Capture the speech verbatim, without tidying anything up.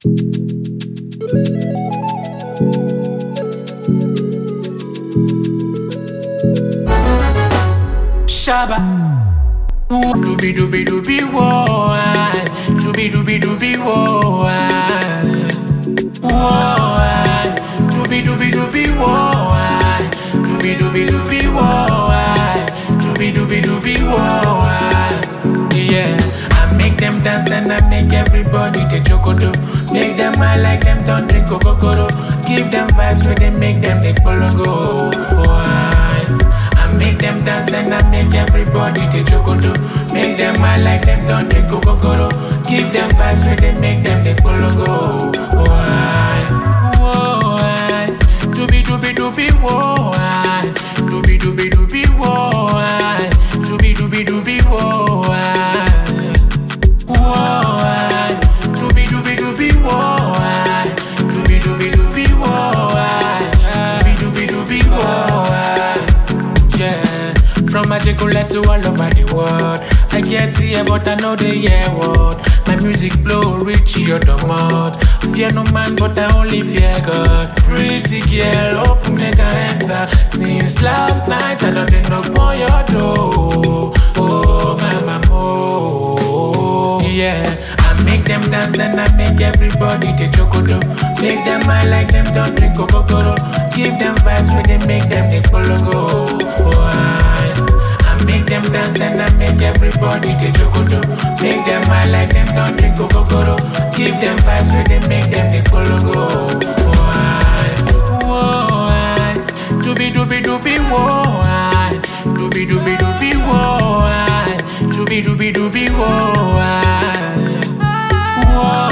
Shaba. Dooby dooby dooby whoa, dooby dooby dooby whoa, whoa, dooby dooby dooby whoa, dooby dooby dooby whoa, dooby dooby dooby whoa. Yeah, I make them dance and I make everybody take chocodo. Make them high like them don't drink Coca-Cola. Give them vibes where they make them take pologo. I make them dance and I make everybody take chocodo. Make them high like them don't drink Coca-Cola. Give them vibes where they make them take pologo. Whoa, dooby dooby dooby whoa, dooby dooby dooby whoa, dooby dooby dooby whoa, whoa, dooby dooby dooby whoa, dooby dooby dooby whoa, dooby dooby dooby whoa. Yeah, from Magicola to all over the world. I get here, but I know they hear what. My music blow rich, you're the mouth. Fear no man, but I only fear God. Pretty girl, open make I enter. Since last night, I don't think knock on your door. Oh, mama, oh, yeah. I make them dance and I make everybody take chocodo. Make them high like them don't drink Coca-Cola. Give them vibes where they make them take pologo. Oh, I, I make them dance and I make everybody take chocodo. Make them high like them don't drink Coca-Cola. Give them vibes where they make them take pologo. Oh, I, whoa, I, dooby dooby dooby whoa, I, dooby dooby dooby whoa, I, dooby dooby dooby whoa, I, whoa.